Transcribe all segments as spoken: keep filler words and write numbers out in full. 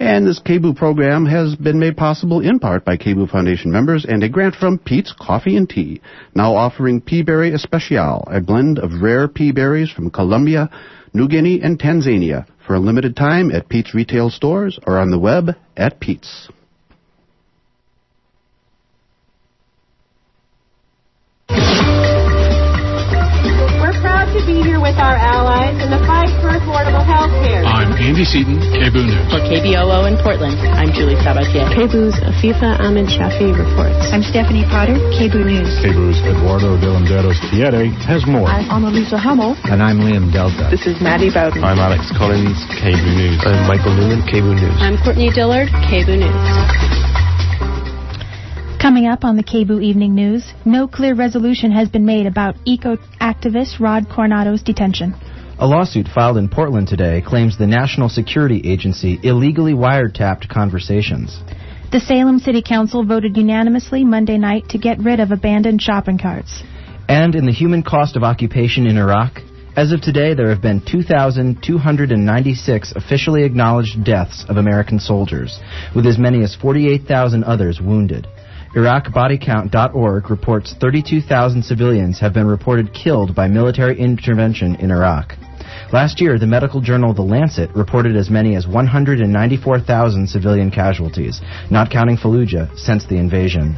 And this K B O program has been made possible in part by K B O Foundation members and a grant from Pete's Coffee and Tea, now offering Peaberry Especial, a blend of rare pea berries from Colombia, New Guinea, and Tanzania, for a limited time at Pete's retail stores or on the web at Pete's. To be here with our allies in the fight for affordable health care. I'm Andy Seaton, K B O News. For K B O O in Portland, I'm Julie Sabatier. K B O's Afifa Ahmed Shafi reports. I'm Stephanie Potter, K B O News. K B O's Eduardo de Landeros Tiere has more. I'm Annalisa Hummel. And I'm Liam Delta. This is Maddie Bowden. I'm Alex Collins, K B O News. I'm Michael Newman, K B O News. I'm Courtney Dillard, K B O News. Coming up on the K B O Evening News, no clear resolution has been made about eco-activist Rod Coronado's detention. A lawsuit filed in Portland today claims the National Security Agency illegally wiretapped conversations. The Salem City Council voted unanimously Monday night to get rid of abandoned shopping carts. And in the human cost of occupation in Iraq, as of today there have been two thousand two hundred ninety-six officially acknowledged deaths of American soldiers, with as many as forty-eight thousand others wounded. Iraq Body Count dot org reports thirty-two thousand civilians have been reported killed by military intervention in Iraq. Last year, the medical journal The Lancet reported as many as one hundred ninety-four thousand civilian casualties, not counting Fallujah, since the invasion.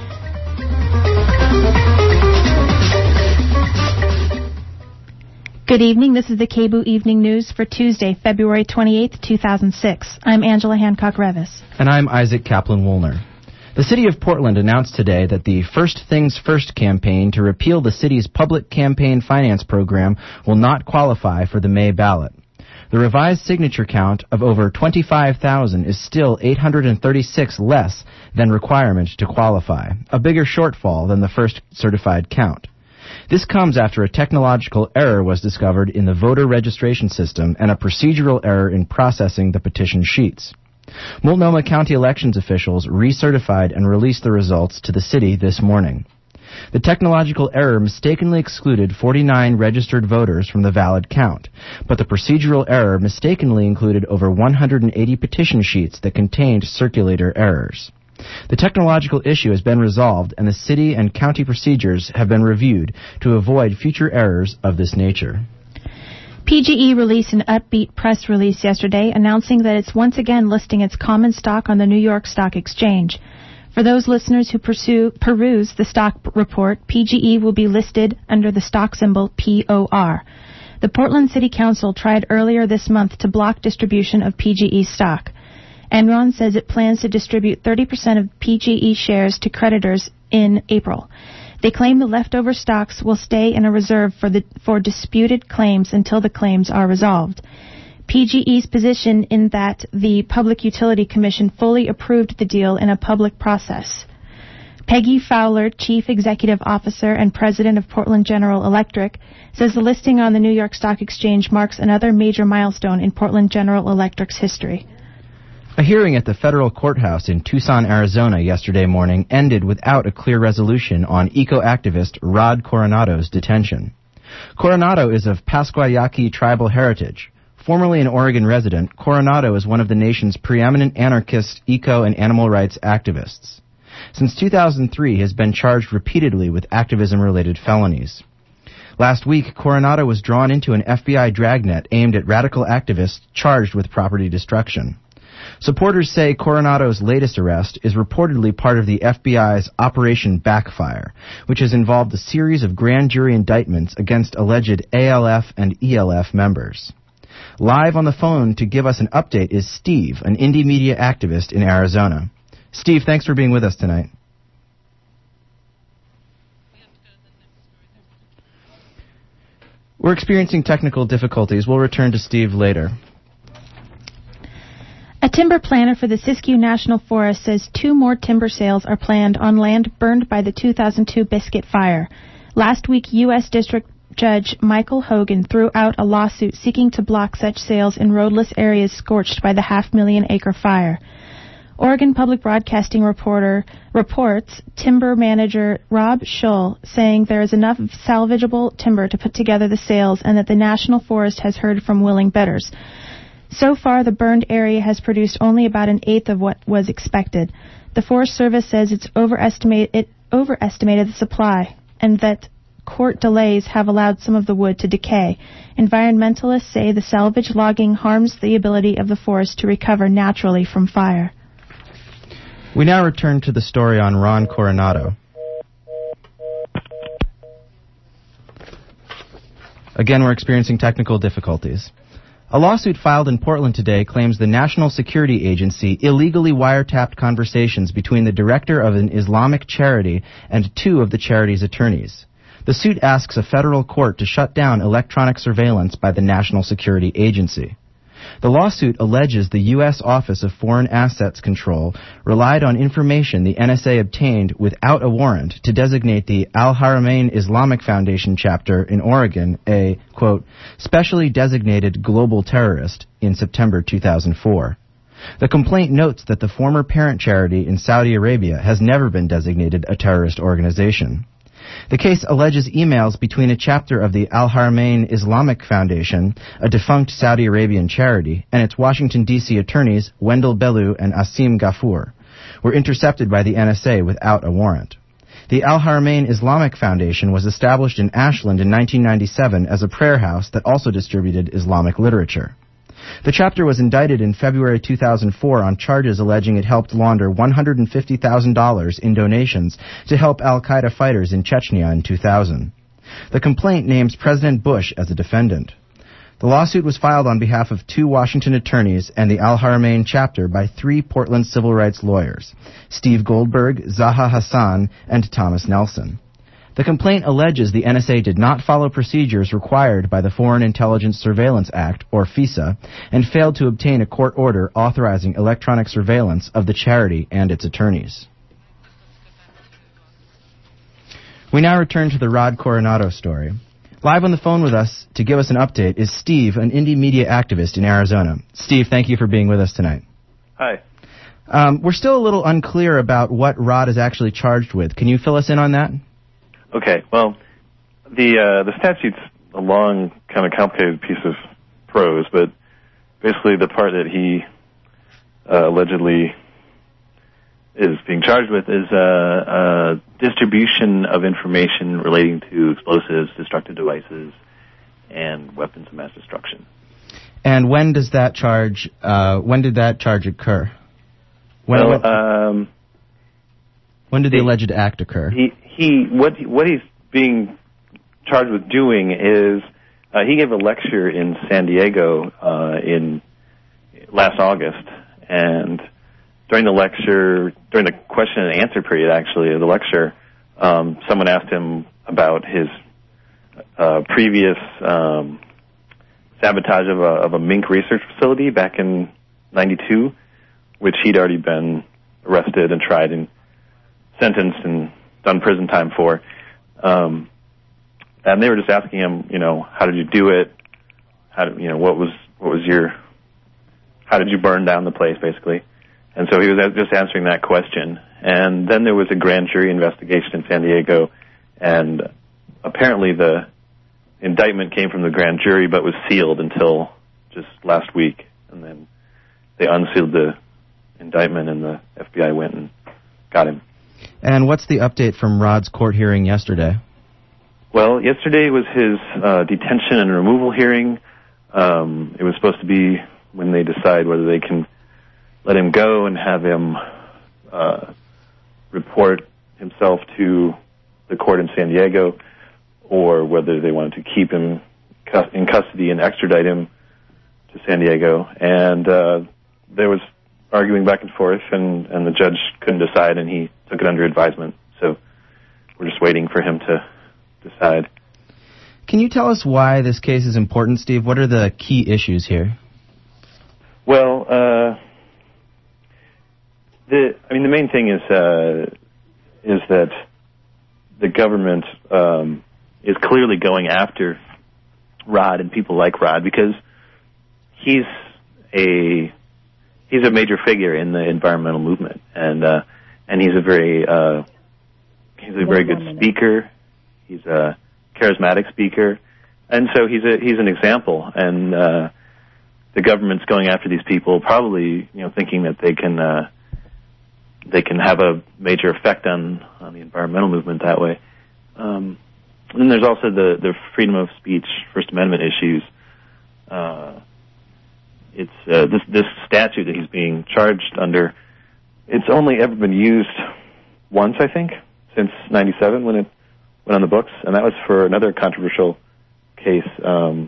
Good evening. This is the K B O Evening News for Tuesday, February twenty-eighth, two thousand six. I'm Angela Hancock-Revis. And I'm Isaac Kaplan-Woolner. The City of Portland announced today that the First Things First campaign to repeal the city's public campaign finance program will not qualify for the May ballot. The revised signature count of over twenty-five thousand is still eight hundred thirty-six less than requirement to qualify, a bigger shortfall than the first certified count. This comes after a technological error was discovered in the voter registration system and a procedural error in processing the petition sheets. Multnomah County elections officials recertified and released the results to the city this morning. The technological error mistakenly excluded forty-nine registered voters from the valid count, but the procedural error mistakenly included over one hundred eighty petition sheets that contained circulator errors. The technological issue has been resolved, and the city and county procedures have been reviewed to avoid future errors of this nature. P G E released an upbeat press release yesterday announcing that it's once again listing its common stock on the New York Stock Exchange. For those listeners who pursue, peruse the stock report, P G E will be listed under the stock symbol P O R. The Portland City Council tried earlier this month to block distribution of P G E stock. Enron says it plans to distribute thirty percent of P G E shares to creditors in April. They claim the leftover stocks will stay in a reserve for the for disputed claims until the claims are resolved. P G E's position in that the Public Utility Commission fully approved the deal in a public process. Peggy Fowler, Chief Executive Officer and President of Portland General Electric, says the listing on the New York Stock Exchange marks another major milestone in Portland General Electric's history. A hearing at the federal courthouse in Tucson, Arizona yesterday morning ended without a clear resolution on eco-activist Rod Coronado's detention. Coronado is of Pasquayaqui tribal heritage. Formerly an Oregon resident, Coronado is one of the nation's preeminent anarchist, eco, and animal rights activists. Since two thousand three, he has been charged repeatedly with activism-related felonies. Last week, Coronado was drawn into an F B I dragnet aimed at radical activists charged with property destruction. Supporters say Coronado's latest arrest is reportedly part of the F B I's Operation Backfire, which has involved a series of grand jury indictments against alleged A L F and E L F members. Live on the phone to give us an update is Steve, an indie media activist in Arizona. Steve, thanks for being with us tonight. We're experiencing technical difficulties. We'll return to Steve later. A timber planner for the Siskiyou National Forest says two more timber sales are planned on land burned by the two thousand two Biscuit Fire. Last week, U S District Judge Michael Hogan threw out a lawsuit seeking to block such sales in roadless areas scorched by the half-million-acre fire. Oregon Public Broadcasting reporter reports timber manager Rob Schull saying there is enough salvageable timber to put together the sales and that the National Forest has heard from willing bidders. So far, the burned area has produced only about an eighth of what was expected. The Forest Service says it's overestimate, it overestimated the supply and that court delays have allowed some of the wood to decay. Environmentalists say the salvage logging harms the ability of the forest to recover naturally from fire. We now return to the story on Ron Coronado. Again, we're experiencing technical difficulties. A lawsuit filed in Portland today claims the National Security Agency illegally wiretapped conversations between the director of an Islamic charity and two of the charity's attorneys. The suit asks a federal court to shut down electronic surveillance by the National Security Agency. The lawsuit alleges the U S Office of Foreign Assets Control relied on information the N S A obtained without a warrant to designate the Al-Haramain Islamic Foundation chapter in Oregon a, quote, specially designated global terrorist in September two thousand four. The complaint notes that the former parent charity in Saudi Arabia has never been designated a terrorist organization. The case alleges emails between a chapter of the Al-Haramain Islamic Foundation, a defunct Saudi Arabian charity, and its Washington, D C attorneys, Wendell Bellew and Asim Ghafour, were intercepted by the N S A without a warrant. The Al-Haramain Islamic Foundation was established in Ashland in nineteen ninety-seven as a prayer house that also distributed Islamic literature. The chapter was indicted in February two thousand four on charges alleging it helped launder one hundred fifty thousand dollars in donations to help al-Qaeda fighters in Chechnya in two thousand. The complaint names President Bush as a defendant. The lawsuit was filed on behalf of two Washington attorneys and the Al-Haramain chapter by three Portland civil rights lawyers, Steve Goldberg, Zaha Hassan, and Thomas Nelson. The complaint alleges the N S A did not follow procedures required by the Foreign Intelligence Surveillance Act, or FISA, and failed to obtain a court order authorizing electronic surveillance of the charity and its attorneys. We now return to the Rod Coronado story. Live on the phone with us to give us an update is Steve, an indie media activist in Arizona. Steve, thank you for being with us tonight. Hi. Um, we're still a little unclear about what Rod is actually charged with. Can you fill us in on that? Okay, well, the uh, the statute's a long, kind of complicated piece of prose, but basically the part that he uh, allegedly is being charged with is uh, uh, distribution of information relating to explosives, destructive devices, and weapons of mass destruction. And when does that charge? Uh, when did that charge occur? When, well, when, um, when did the he, alleged act occur? He he what he, what he's being charged with doing is uh, he gave a lecture in San Diego uh, in last August, and during the lecture, during the question and answer period, actually, of the lecture, um, someone asked him about his uh, previous um, sabotage of a, of a mink research facility back in ninety-two, which he'd already been arrested and tried and sentenced and done prison time for. Um, and they were just asking him, you know, how did you do it? How did, you know, what was what was your, how did you burn down the place, basically? And so he was just answering that question. And then there was a grand jury investigation in San Diego, and apparently the indictment came from the grand jury but was sealed until just last week. And then they unsealed the indictment, and the F B I went and got him. And what's the update from Rod's court hearing yesterday? Well, yesterday was his uh, detention and removal hearing. Um, it was supposed to be when they decide whether they can let him go and have him uh, report himself to the court in San Diego, or whether they wanted to keep him in custody and extradite him to San Diego. And uh, there was arguing back and forth, and, and the judge couldn't decide, and he took it under advisement. So we're just waiting for him to decide. Can you tell us why this case is important, Steve? What are the key issues here? Well, uh, the I mean, the main thing is uh, is that the government um, is clearly going after Rod and people like Rod because he's a he's a major figure in the environmental movement, and uh, and he's a very uh, he's a very good speaker. He's a charismatic speaker, and so he's a he's an example. And uh, the government's going after these people, probably, you know, thinking that they can uh, they can have a major effect on, on the environmental movement that way. Um, and then there's also the, the freedom of speech, First Amendment issues. Uh, it's uh, this this statute that he's being charged under. It's only ever been used once, I think, since ninety-seven when it went on the books, and that was for another controversial case um,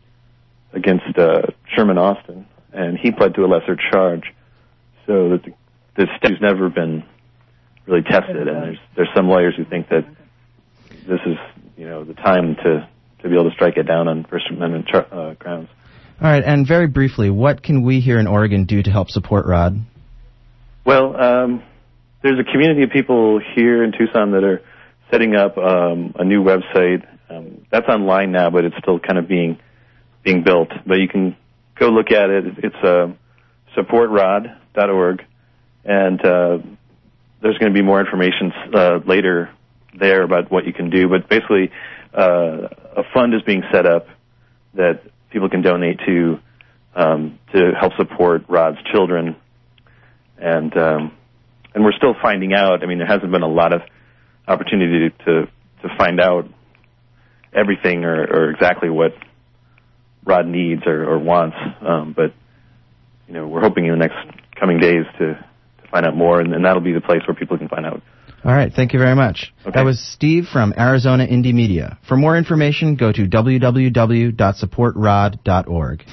against uh, Sherman Austin, and he pled to a lesser charge. So that the, the statute's never been really tested, and there's there's some lawyers who think that this is, you know, the time to, to be able to strike it down on First Amendment char- uh, grounds. All right, and very briefly, what can we here in Oregon do to help support Rod? Well, um, there's a community of people here in Tucson that are setting up um, a new website. Um, that's online now, but it's still kind of being being built. But you can go look at it. It's uh, support rod dot org, and uh, there's going to be more information uh, later there about what you can do. But basically, uh, a fund is being set up that people can donate to um, to help support Rod's children, and um, and we're still finding out. I mean, there hasn't been a lot of opportunity to to find out everything or, or exactly what Rod needs or, or wants, um, but you know, we're hoping in the next coming days to, to find out more, and, and that'll be the place where people can find out. All right, thank you very much. Okay. That was Steve from Arizona Indie Media. For more information, go to w w w dot support rod dot org.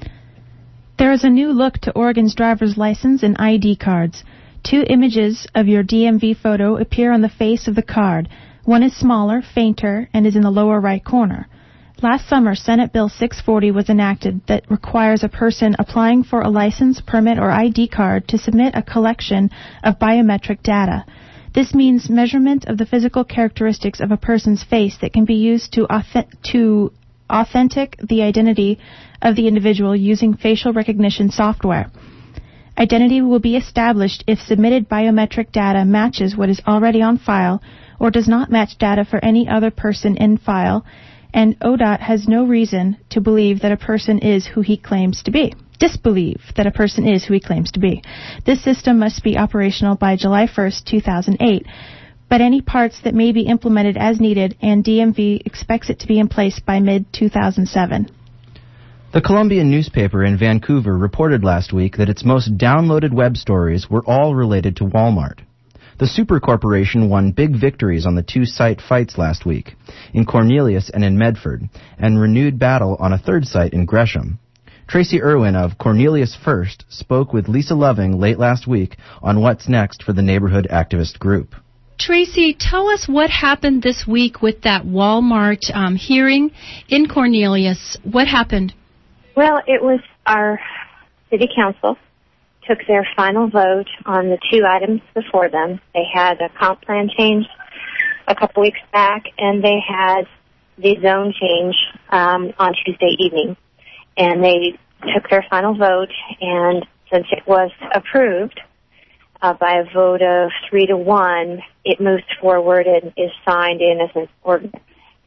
There is a new look to Oregon's driver's license and I D cards. Two images of your D M V photo appear on the face of the card. One is smaller, fainter, and is in the lower right corner. Last summer, Senate Bill six forty was enacted that requires a person applying for a license, permit, or I D card to submit a collection of biometric data. This means measurement of the physical characteristics of a person's face that can be used to, auth- to authentic the identity of the individual using facial recognition software. Identity will be established if submitted biometric data matches what is already on file or does not match data for any other person in file, and O D O T has no reason to believe that a person is who he claims to be. Disbelieve that a person is who he claims to be. This system must be operational by July first, two thousand eight, but any parts that may be implemented as needed, and D M V expects it to be in place by mid two thousand seven. The Columbian newspaper in Vancouver reported last week that its most downloaded web stories were all related to Walmart. The super corporation won big victories on the two site fights last week, in Cornelius and in Medford, and renewed battle on a third site in Gresham. Tracy Irwin of Cornelius First spoke with Lisa Loving late last week on what's next for the neighborhood activist group. Tracy, tell us what happened this week with that Walmart um, hearing in Cornelius. What happened? Well, it was our city council took their final vote on the two items before them. They had a comp plan change a couple weeks back, and they had the zone change um, on Tuesday evening. And they took their final vote, and since it was approved uh, by a vote of three to one, it moves forward and is signed in as an ordinance.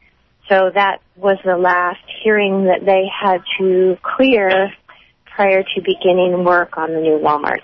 So that was the last hearing that they had to clear prior to beginning work on the new Walmart.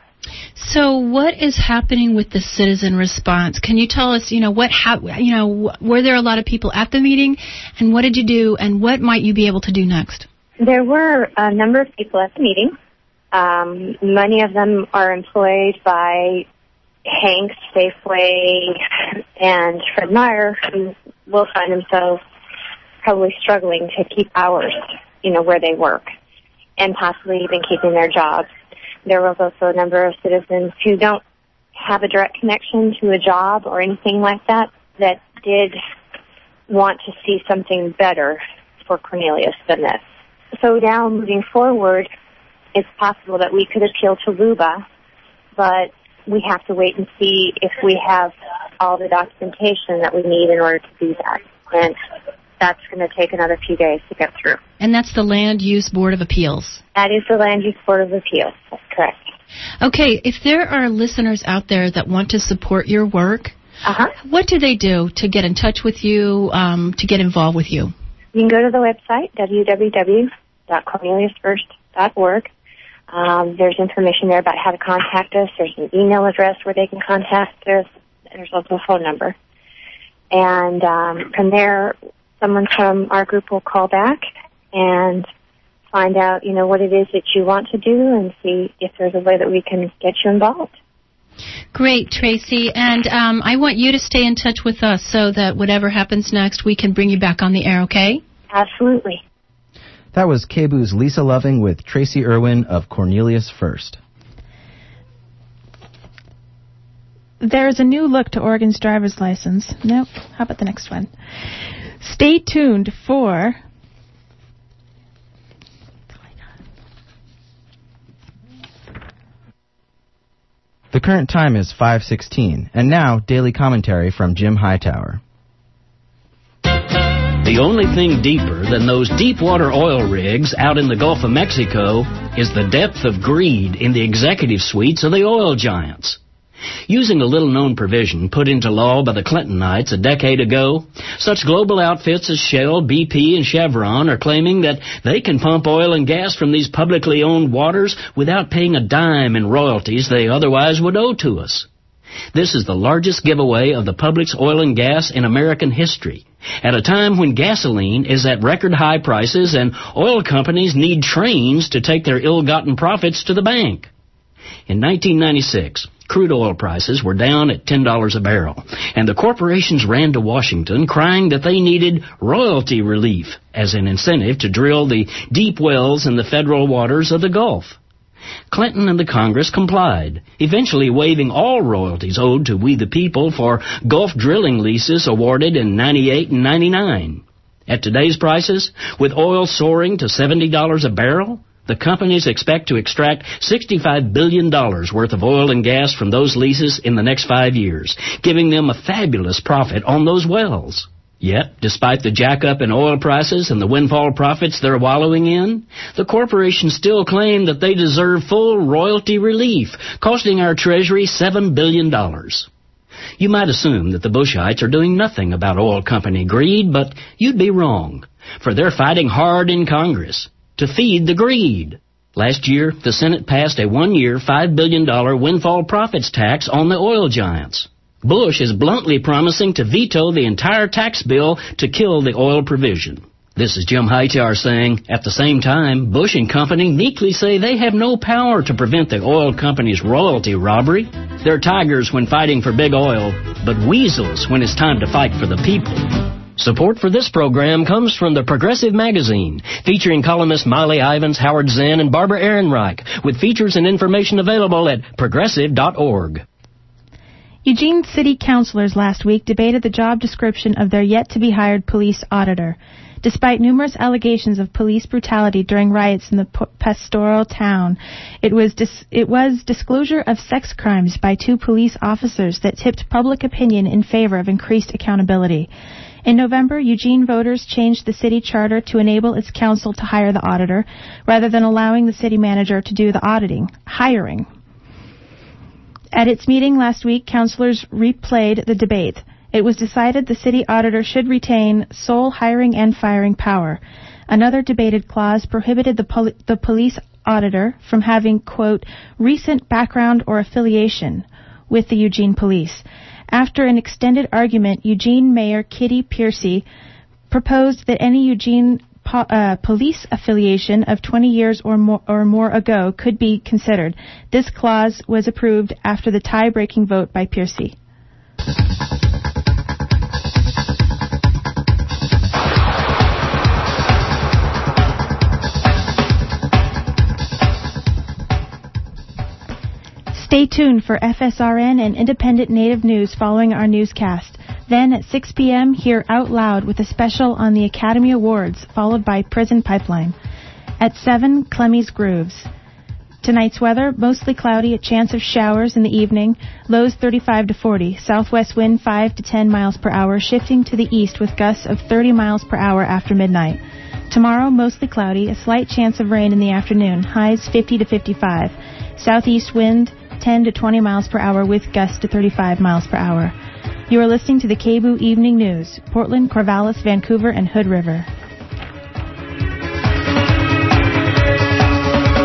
So what is happening with the citizen response? Can you tell us, you know, what ha- you know, were there a lot of people at the meeting, and what did you do, and what might you be able to do next? There were a number of people at the meeting. Um, many of them are employed by Hanks, Safeway, and Fred Meyer, who will find themselves probably struggling to keep hours, you know, where they work, and possibly even keeping their jobs. There was also a number of citizens who don't have a direct connection to a job or anything like that that did want to see something better for Cornelius than this. So now moving forward, it's possible that we could appeal to L U B A, but we have to wait and see if we have all the documentation that we need in order to do that. And that's going to take another few days to get through. And that's the Land Use Board of Appeals. That is the Land Use Board of Appeals. That's correct. Okay, if there are listeners out there that want to support your work, uh-huh. what do they do to get in touch with you, um, to get involved with you? You can go to the website, w w w dot cornelius first dot org. Um, there's information there about how to contact us. There's an email address where they can contact us. There's also a phone number. And um, from there, someone from our group will call back and find out, you know, what it is that you want to do and see if there's a way that we can get you involved. Great, Tracy. And um, I want you to stay in touch with us so that whatever happens next, we can bring you back on the air, okay? Absolutely. That was K B O's Lisa Loving with Tracy Irwin of Cornelius First. There's a new look to Oregon's driver's license. Nope. How about the next one? Stay tuned for... The current time is five sixteen, and now daily commentary from Jim Hightower. The only thing deeper than those deep-water oil rigs out in the Gulf of Mexico is the depth of greed in the executive suites of the oil giants. Using a little-known provision put into law by the Clintonites a decade ago, such global outfits as Shell, B P, and Chevron are claiming that they can pump oil and gas from these publicly owned waters without paying a dime in royalties they otherwise would owe to us. This is the largest giveaway of the public's oil and gas in American history, at a time when gasoline is at record-high prices and oil companies need trains to take their ill-gotten profits to the bank. In nineteen ninety-six, crude oil prices were down at ten dollars a barrel, and the corporations ran to Washington crying that they needed royalty relief as an incentive to drill the deep wells in the federal waters of the Gulf. Clinton and the Congress complied, eventually waiving all royalties owed to we the people for Gulf drilling leases awarded in ninety-eight and ninety-nine. At today's prices, with oil soaring to seventy dollars a barrel, the companies expect to extract sixty-five billion dollars worth of oil and gas from those leases in the next five years, giving them a fabulous profit on those wells. Yet, despite the jack-up in oil prices and the windfall profits they're wallowing in, the corporations still claim that they deserve full royalty relief, costing our Treasury seven billion dollars. You might assume that the Bushites are doing nothing about oil company greed, but you'd be wrong, for they're fighting hard in Congress to feed the greed. Last year, the Senate passed a one-year, five billion dollars windfall profits tax on the oil giants. Bush is bluntly promising to veto the entire tax bill to kill the oil provision. This is Jim Hightower saying, at the same time, Bush and company meekly say they have no power to prevent the oil company's royalty robbery. They're tigers when fighting for big oil, but weasels when it's time to fight for the people. Support for this program comes from the Progressive Magazine, featuring columnists Miley Ivins, Howard Zinn, and Barbara Ehrenreich, with features and information available at progressive dot org. Eugene City Councilors last week debated the job description of their yet-to-be-hired police auditor. Despite numerous allegations of police brutality during riots in the pastoral town, it was dis- it was disclosure of sex crimes by two police officers that tipped public opinion in favor of increased accountability. In November, Eugene voters changed the city charter to enable its council to hire the auditor, rather than allowing the city manager to do the auditing, hiring. At its meeting last week, councilors replayed the debate. It was decided the city auditor should retain sole hiring and firing power. Another debated clause prohibited the, pol- the police auditor from having, quote, recent background or affiliation with the Eugene Police. After an extended argument, Eugene Mayor Kitty Piercy proposed that any Eugene po- uh, police affiliation of twenty years or more, or more ago could be considered. This clause was approved after the tie-breaking vote by Piercy. Stay tuned for F S R N and Independent Native News following our newscast. Then at six p.m., hear Out Loud with a special on the Academy Awards, followed by Prison Pipeline. At seven, Clemmy's Grooves. Tonight's weather, mostly cloudy, a chance of showers in the evening, lows thirty-five to forty, southwest wind five to ten miles per hour, shifting to the east with gusts of thirty miles per hour after midnight. Tomorrow, mostly cloudy, a slight chance of rain in the afternoon, highs fifty to fifty-five, southeast wind ten to twenty miles per hour with gusts to thirty-five miles per hour. You are listening to the K B O Evening News, Portland, Corvallis, Vancouver, and Hood River.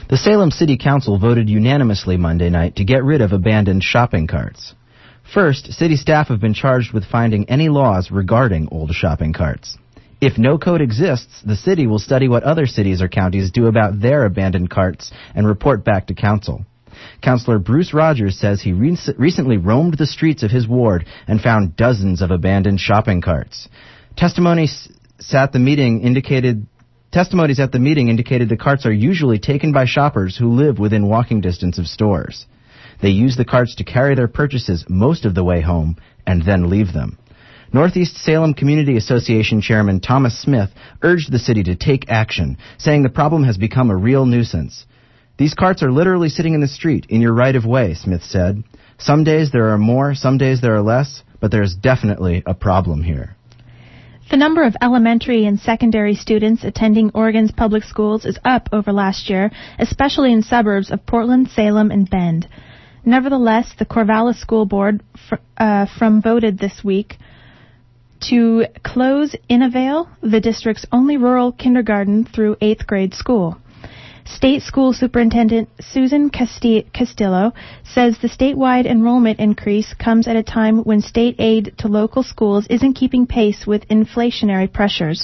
The Salem City Council voted unanimously Monday night to get rid of abandoned shopping carts. First, city staff have been charged with finding any laws regarding old shopping carts. If no code exists, the city will study what other cities or counties do about their abandoned carts and report back to council. Councilor Bruce Rogers says he re- recently roamed the streets of his ward and found dozens of abandoned shopping carts. Testimonies at the meeting indicated Testimonies at the meeting indicated the carts are usually taken by shoppers who live within walking distance of stores. They use the carts to carry their purchases most of the way home and then leave them. Northeast Salem Community Association Chairman Thomas Smith urged the city to take action, saying the problem has become a real nuisance. These carts are literally sitting in the street, in your right-of-way, Smith said. Some days there are more, some days there are less, but there is definitely a problem here. The number of elementary and secondary students attending Oregon's public schools is up over last year, especially in suburbs of Portland, Salem, and Bend. Nevertheless, the Corvallis School Board fr- uh, from voted this week to close Innovale, the district's only rural kindergarten through eighth grade school. State School Superintendent Susan Casti- Castillo says the statewide enrollment increase comes at a time when state aid to local schools isn't keeping pace with inflationary pressures.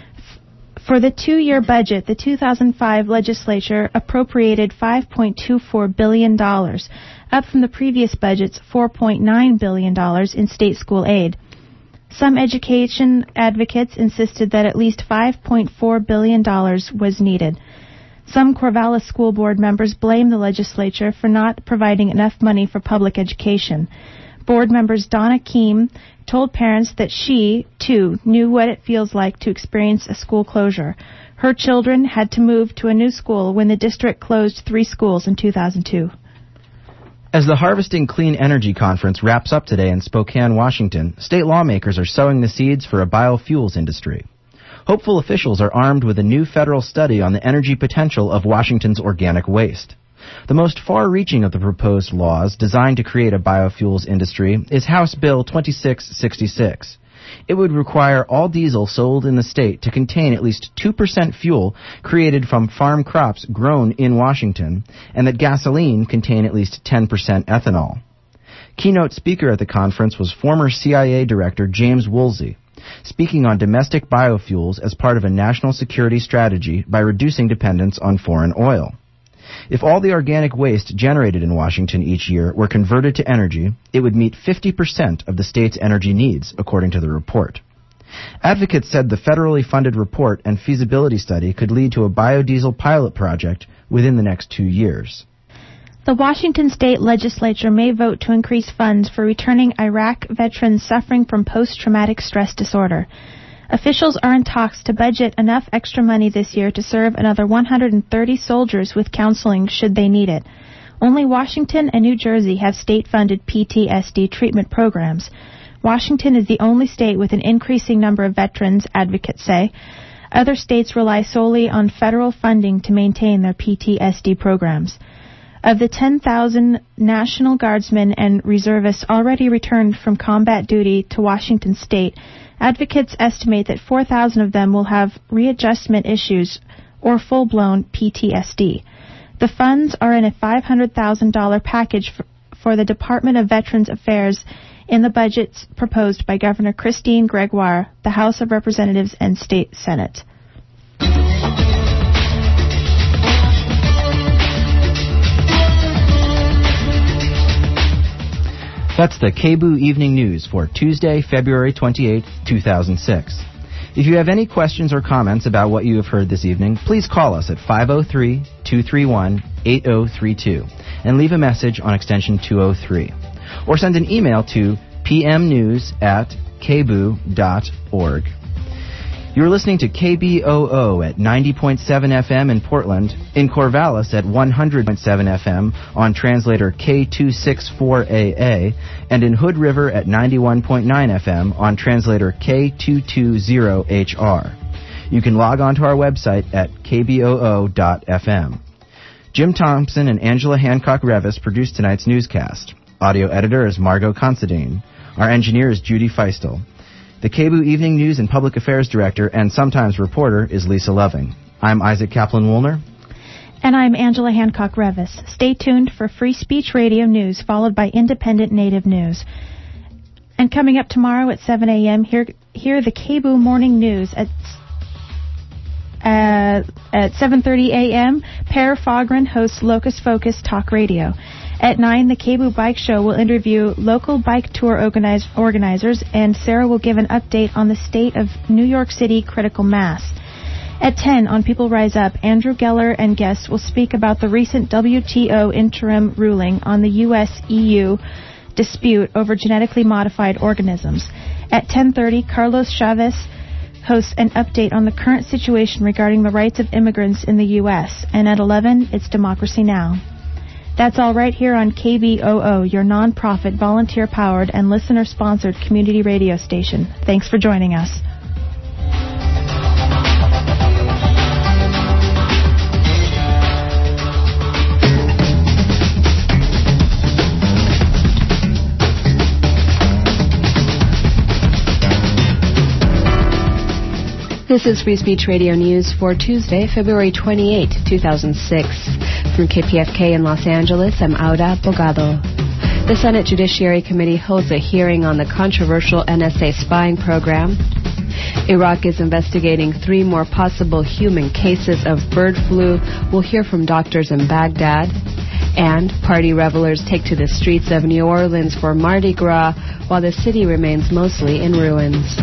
F- for the two-year budget, the two thousand five legislature appropriated five point two four billion dollars, up from the previous budget's four point nine billion dollars in state school aid. Some education advocates insisted that at least five point four billion dollars was needed. Some Corvallis School Board members blame the legislature for not providing enough money for public education. Board members Donna Keem told parents that she, too, knew what it feels like to experience a school closure. Her children had to move to a new school when the district closed three schools in two thousand two. As the Harvesting Clean Energy Conference wraps up today in Spokane, Washington, state lawmakers are sowing the seeds for a biofuels industry. Hopeful officials are armed with a new federal study on the energy potential of Washington's organic waste. The most far-reaching of the proposed laws designed to create a biofuels industry is House Bill twenty-six sixty-six. It would require all diesel sold in the state to contain at least two percent fuel created from farm crops grown in Washington, and that gasoline contain at least ten percent ethanol. Keynote speaker at the conference was former C I A Director James Woolsey, speaking on domestic biofuels as part of a national security strategy by reducing dependence on foreign oil. If all the organic waste generated in Washington each year were converted to energy, it would meet fifty percent of the state's energy needs, according to the report. Advocates said the federally funded report and feasibility study could lead to a biodiesel pilot project within the next two years. The Washington State Legislature may vote to increase funds for returning Iraq veterans suffering from post-traumatic stress disorder. Officials are in talks to budget enough extra money this year to serve another one hundred thirty soldiers with counseling should they need it. Only Washington and New Jersey have state-funded P T S D treatment programs. Washington is the only state with an increasing number of veterans, advocates say. Other states rely solely on federal funding to maintain their P T S D programs. Of the ten thousand National Guardsmen and reservists already returned from combat duty to Washington State, advocates estimate that four thousand of them will have readjustment issues or full-blown P T S D. The funds are in a five hundred thousand dollars package for, for the Department of Veterans Affairs in the budgets proposed by Governor Christine Gregoire, the House of Representatives and State Senate. That's the K B O O Evening News for Tuesday, February twenty-eighth, two thousand six. If you have any questions or comments about what you have heard this evening, please call us at five oh three, two three one, eight oh three two and leave a message on extension two oh three. Or send an email to p m news at k b o o dot org. You're listening to K B O O at ninety point seven F M in Portland, in Corvallis at one hundred point seven F M on translator K two sixty-four A A, and in Hood River at ninety-one point nine F M on translator K two twenty H R. You can log on to our website at k b o o dot f m. Jim Thompson and Angela Hancock-Revis produced tonight's newscast. Audio editor is Margot Considine. Our engineer is Judy Feistel. The K B O O Evening News and Public Affairs Director and sometimes reporter is Lisa Loving. I'm Isaac Kaplan-Woolner. And I'm Angela Hancock Revis. Stay tuned for Free Speech Radio News, followed by Independent Native News. And coming up tomorrow at seven a.m., hear, hear the K B U Morning News at uh, at seven thirty a.m., Per Fogren hosts Locust Focus Talk Radio. At nine, the K B U Bike Show will interview local bike tour organize, organizers, and Sarah will give an update on the state of New York City critical mass. At ten, on People Rise Up, Andrew Geller and guests will speak about the recent W T O interim ruling on the U S E U dispute over genetically modified organisms. At ten thirty, Carlos Chavez hosts an update on the current situation regarding the rights of immigrants in the U S. And at eleven, it's Democracy Now! That's all right here on K B O O, your non-profit, volunteer-powered, and listener-sponsored community radio station. Thanks for joining us. This is Free Speech Radio News for Tuesday, February twenty-eighth, two thousand six. From K P F K in Los Angeles, I'm Aura Bogado. The Senate Judiciary Committee holds a hearing on the controversial N S A spying program. Iraq is investigating three more possible human cases of bird flu. We'll hear from doctors in Baghdad. And party revelers take to the streets of New Orleans for Mardi Gras, while the city remains mostly in ruins.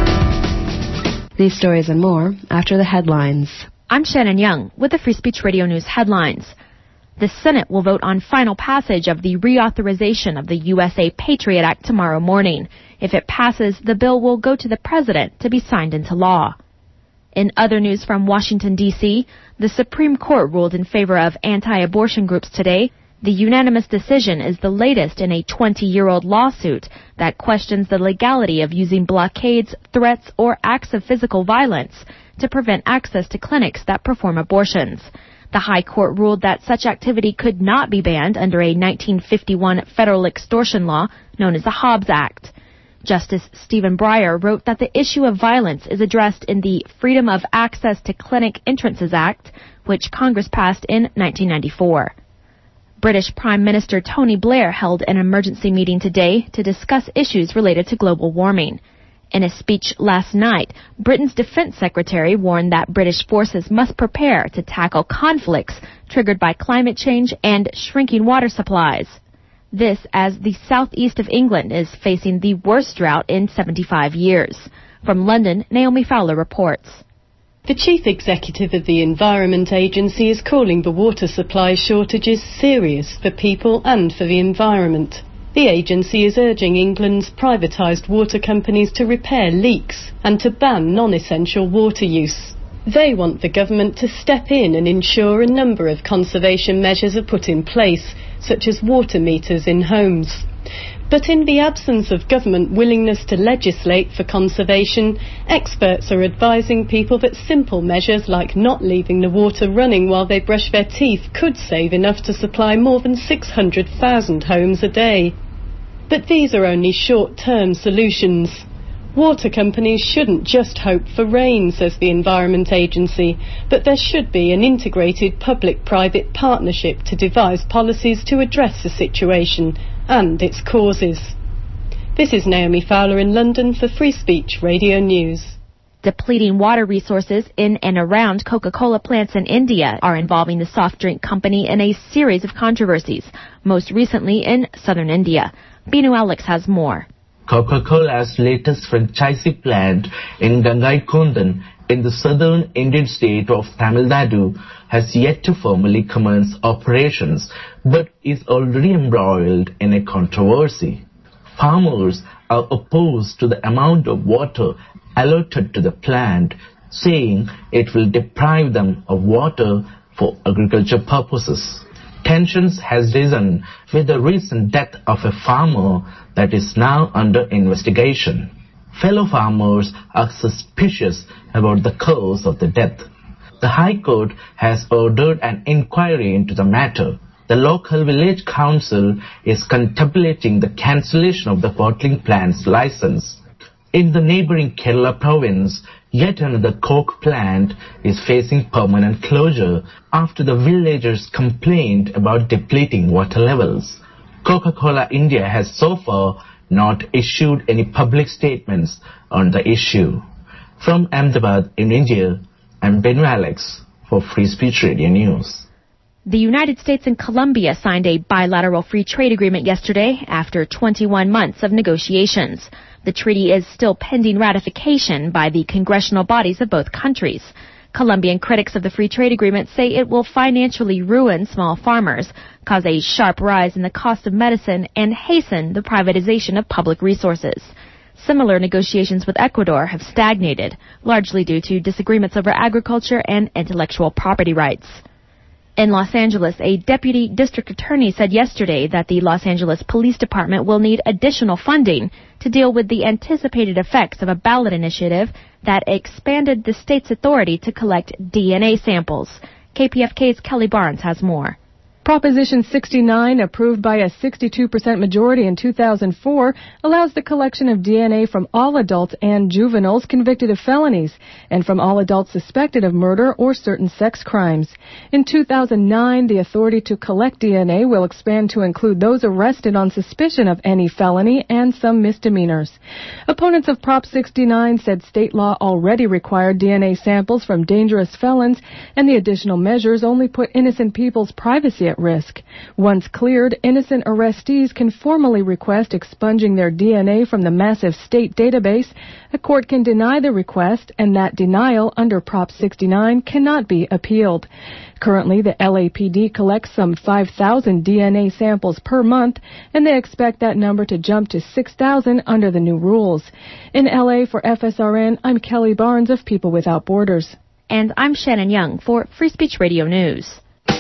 These stories and more after the headlines. I'm Shannon Young with the Free Speech Radio News headlines. The Senate will vote on final passage of the reauthorization of the U S A Patriot Act tomorrow morning. If it passes, the bill will go to the president to be signed into law. In other news from Washington, D C, the Supreme Court ruled in favor of anti-abortion groups today. The unanimous decision is the latest in a twenty-year-old lawsuit that questions the legality of using blockades, threats, or acts of physical violence to prevent access to clinics that perform abortions. The High Court ruled that such activity could not be banned under a nineteen fifty-one federal extortion law known as the Hobbs Act. Justice Stephen Breyer wrote that the issue of violence is addressed in the Freedom of Access to Clinic Entrances Act, which Congress passed in nineteen ninety-four. British Prime Minister Tony Blair held an emergency meeting today to discuss issues related to global warming. In a speech last night, Britain's Defense Secretary warned that British forces must prepare to tackle conflicts triggered by climate change and shrinking water supplies. This as the southeast of England is facing the worst drought in seventy-five years. From London, Naomi Fowler reports. The Chief Executive of the Environment Agency is calling the water supply shortages serious for people and for the environment. The agency is urging England's privatised water companies to repair leaks and to ban non-essential water use. They want the government to step in and ensure a number of conservation measures are put in place, such as water meters in homes. But in the absence of government willingness to legislate for conservation, experts are advising people that simple measures like not leaving the water running while they brush their teeth could save enough to supply more than six hundred thousand homes a day. But these are only short-term solutions. Water companies shouldn't just hope for rain, says the Environment Agency, but there should be an integrated public-private partnership to devise policies to address the situation and its causes. This is Naomi Fowler in London for Free Speech Radio News. Depleting water resources in and around Coca-Cola plants in India are involving the soft drink company in a series of controversies, most recently in southern India. Binu Alex has more. Coca-Cola's latest franchisee plant in Gangaikondan in the southern Indian state of Tamil Nadu has yet to formally commence operations, but is already embroiled in a controversy. Farmers are opposed to the amount of water allotted to the plant, saying it will deprive them of water for agriculture purposes. Tensions has risen with the recent death of a farmer that is now under investigation. Fellow farmers are suspicious about the cause of the death. The High Court has ordered an inquiry into the matter. The local village council is contemplating the cancellation of the bottling plant's license. In the neighboring Kerala province, Yet another coke plant is facing permanent closure after the villagers complained about depleting water levels. Coca-Cola India has so far not issued any public statements on the issue. From Ahmedabad in India, I'm Benu Alex for Free Speech Radio News. The United States and Colombia signed a bilateral free trade agreement yesterday after twenty-one months of negotiations. The treaty is still pending ratification by the congressional bodies of both countries. Colombian critics of the free trade agreement say it will financially ruin small farmers, cause a sharp rise in the cost of medicine, and hasten the privatization of public resources. Similar negotiations with Ecuador have stagnated, largely due to disagreements over agriculture and intellectual property rights. In Los Angeles, a deputy district attorney said yesterday that the Los Angeles Police Department will need additional funding to deal with the anticipated effects of a ballot initiative that expanded the state's authority to collect D N A samples. K P F K's Kelly Barnes has more. Proposition sixty-nine, approved by a sixty-two percent majority in two thousand four, allows the collection of D N A from all adults and juveniles convicted of felonies and from all adults suspected of murder or certain sex crimes. In two thousand nine, the authority to collect D N A will expand to include those arrested on suspicion of any felony and some misdemeanors. Opponents of Prop sixty-nine said state law already required D N A samples from dangerous felons, and the additional measures only put innocent people's privacy at risk. Once cleared, innocent arrestees can formally request expunging their D N A from the massive state database. A court can deny the request, and that denial under Prop sixty-nine cannot be appealed. Currently, the L A P D collects some five thousand D N A samples per month, and they expect that number to jump to six thousand under the new rules. In L A for F S R N, I'm Kelly Barnes of People Without Borders. And I'm Shannon Young for Free Speech Radio News.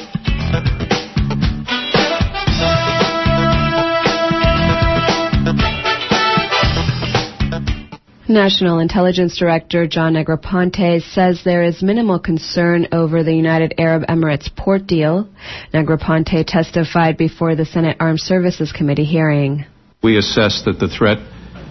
National Intelligence Director John Negroponte says there is minimal concern over the United Arab Emirates port deal. Negroponte testified before the Senate Armed Services Committee hearing. We assess that the threat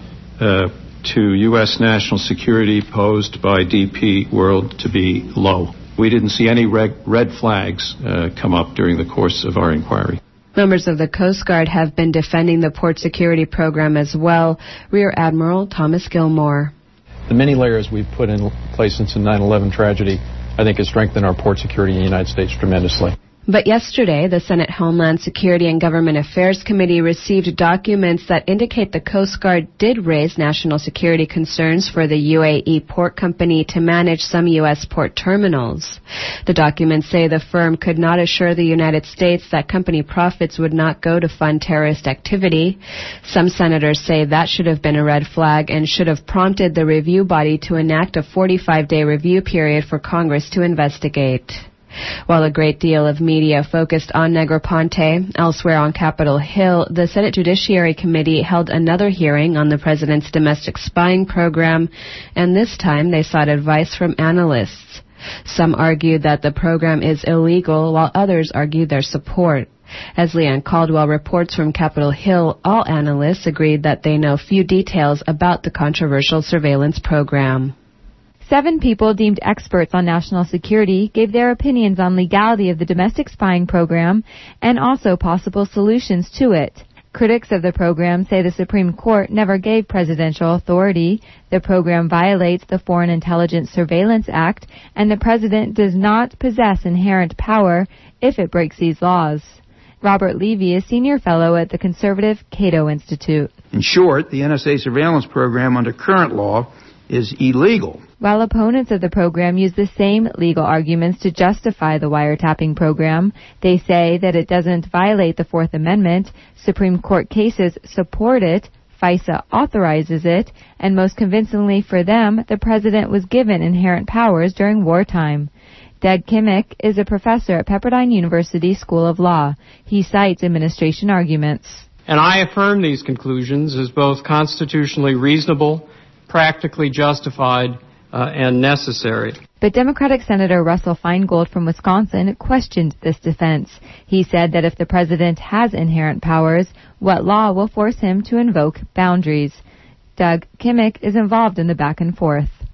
uh, to U S national security posed by D P World to be low. We didn't see any red, red flags uh, come up during the course of our inquiry. Members of the Coast Guard have been defending the port security program as well. Rear Admiral Thomas Gilmore. The many layers we've put in place since the nine eleven tragedy, I think, has strengthened our port security in the United States tremendously. But yesterday, the Senate Homeland Security and Government Affairs Committee received documents that indicate the Coast Guard did raise national security concerns for the U A E port company to manage some U S port terminals. The documents say the firm could not assure the United States that company profits would not go to fund terrorist activity. Some senators say that should have been a red flag and should have prompted the review body to enact a forty-five day review period for Congress to investigate. While a great deal of media focused on Negroponte, elsewhere on Capitol Hill, the Senate Judiciary Committee held another hearing on the president's domestic spying program, and this time they sought advice from analysts. Some argued that the program is illegal, while others argued their support. As Leanne Caldwell reports from Capitol Hill, all analysts agreed that they know few details about the controversial surveillance program. Seven people deemed experts on national security gave their opinions on legality of the domestic spying program and also possible solutions to it. Critics of the program say the Supreme Court never gave presidential authority. The program violates the Foreign Intelligence Surveillance Act, and the president does not possess inherent power if it breaks these laws. Robert Levy is senior fellow at the conservative Cato Institute. In short, the N S A surveillance program under current law is illegal. While opponents of the program use the same legal arguments to justify the wiretapping program, they say that it doesn't violate the Fourth Amendment, Supreme Court cases support it, FISA authorizes it, and most convincingly for them, the president was given inherent powers during wartime. Doug Kimmick is a professor at Pepperdine University School of Law. He cites administration arguments. And I affirm these conclusions as both constitutionally reasonable, practically justified, uh, and necessary. But Democratic Senator Russell Feingold from Wisconsin questioned this defense. He said that if the president has inherent powers, what law will force him to invoke boundaries? Doug Kimmick is involved in the back and forth.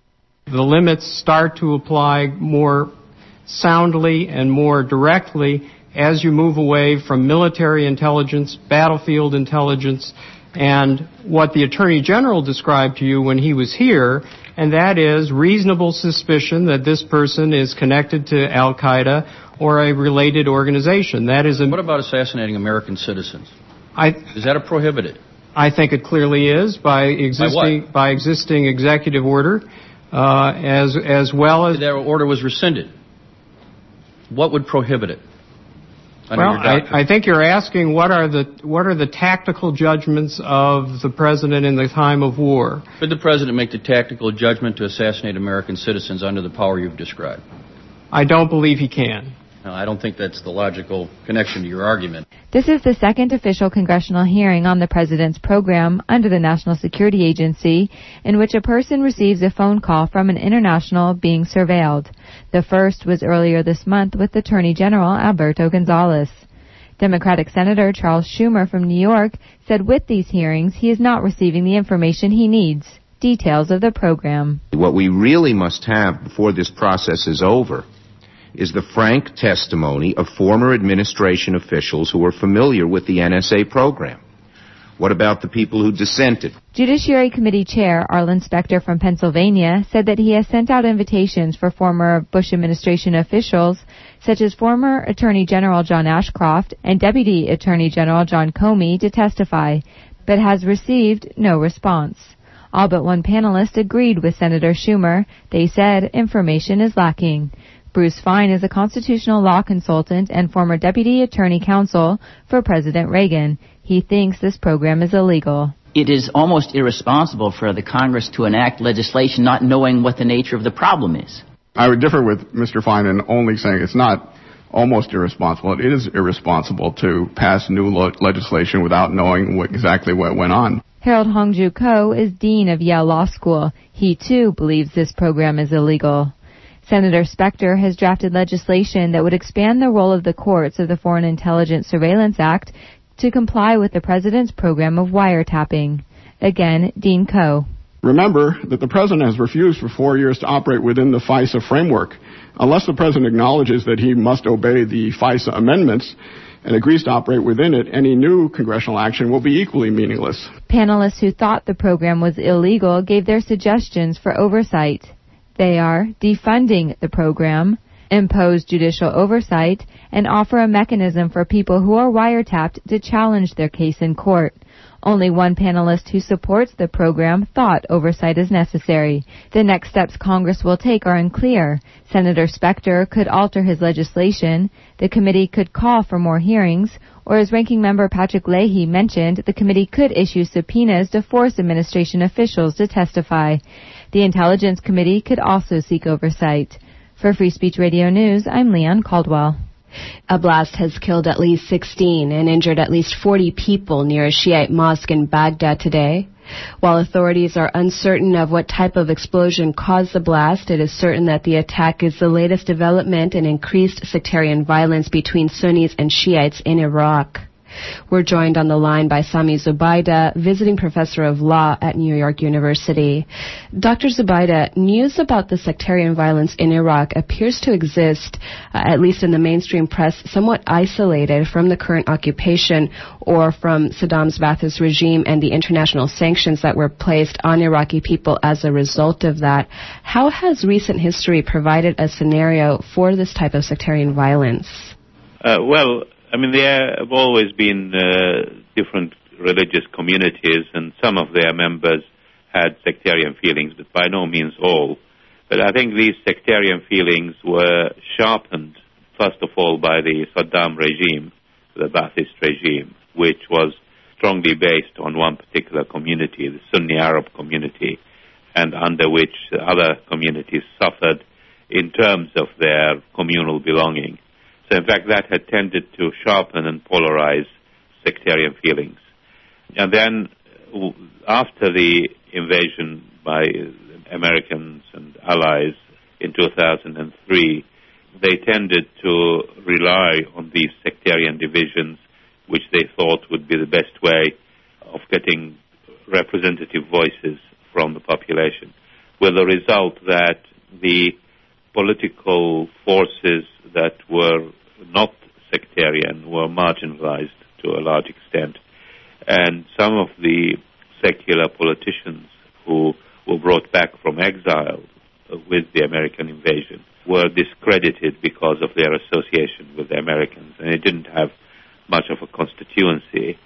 The limits start to apply more soundly and more directly as you move away from military intelligence, battlefield intelligence, and what the Attorney General described to you when he was here, and that is reasonable suspicion that this person is connected to Al-Qaeda or a related organization. That is a... What about assassinating American citizens? I, is that a prohibited? I think it clearly is by existing by, by existing executive order, uh, as as well as that order was rescinded. What would prohibit it? Well, I, I think you're asking what are the what are the tactical judgments of the president in the time of war? Could the president make the tactical judgment to assassinate American citizens under the power you've described? I don't believe he can. No, I don't think that's the logical connection to your argument. This is the second official congressional hearing on the president's program under the National Security Agency in which a person receives a phone call from an international being surveilled. The first was earlier this month with Attorney General Alberto Gonzales. Democratic Senator Charles Schumer from New York said with these hearings he is not receiving the information he needs. Details of the program. What we really must have before this process is over is the frank testimony of former administration officials who are familiar with the N S A program. What about the people who dissented? Judiciary Committee Chair Arlen Specter from Pennsylvania said that he has sent out invitations for former Bush administration officials, such as former Attorney General John Ashcroft and Deputy Attorney General John Comey, to testify, but has received no response. All but one panelist agreed with Senator Schumer. They said information is lacking. Bruce Fein is a constitutional law consultant and former deputy attorney counsel for President Reagan. He thinks this program is illegal. It is almost irresponsible for the Congress to enact legislation not knowing what the nature of the problem is. I would differ with Mister Fein in only saying it's not almost irresponsible. It is irresponsible to pass new lo- legislation without knowing what, exactly what went on. Harold Hongju Ko is dean of Yale Law School. He, too, believes this program is illegal. Senator Specter has drafted legislation that would expand the role of the courts of the Foreign Intelligence Surveillance Act to comply with the president's program of wiretapping. Again, Dean Ko. Remember that the president has refused for four years to operate within the FISA framework. Unless the president acknowledges that he must obey the FISA amendments and agrees to operate within it, any new congressional action will be equally meaningless. Panelists who thought the program was illegal gave their suggestions for oversight. They are defunding the program, impose judicial oversight, and offer a mechanism for people who are wiretapped to challenge their case in court. Only one panelist who supports the program thought oversight is necessary. The next steps Congress will take are unclear. Senator Specter could alter his legislation, the committee could call for more hearings, or as Ranking Member Patrick Leahy mentioned, the committee could issue subpoenas to force administration officials to testify. The Intelligence Committee could also seek oversight. For Free Speech Radio News, I'm Leon Caldwell. A blast has killed at least sixteen and injured at least forty people near a Shiite mosque in Baghdad today. While authorities are uncertain of what type of explosion caused the blast, it is certain that the attack is the latest development in increased sectarian violence between Sunnis and Shiites in Iraq. We're joined on the line by Sami Zubaida, visiting professor of law at New York University. Doctor Zubaida, news about the sectarian violence in Iraq appears to exist, uh, at least in the mainstream press, somewhat isolated from the current occupation or from Saddam's Ba'athist regime and the international sanctions that were placed on Iraqi people as a result of that. How has recent history provided a scenario for this type of sectarian violence? Uh, well, I mean, there have always been uh, different religious communities, and some of their members had sectarian feelings, but by no means all. But I think these sectarian feelings were sharpened, first of all, by the Saddam regime, the Ba'athist regime, which was strongly based on one particular community, the Sunni Arab community, and under which other communities suffered in terms of their communal belonging. So, in fact, that had tended to sharpen and polarize sectarian feelings. And then, after the invasion by Americans and allies in two thousand three, they tended to rely on these sectarian divisions, which they thought would be the best way of getting representative voices from the population. with the result that the political forces that were not sectarian were marginalized to a large extent. And some of the secular politicians who were brought back from exile with the American invasion were discredited because of their association with the Americans, and it didn't have much of a constituency.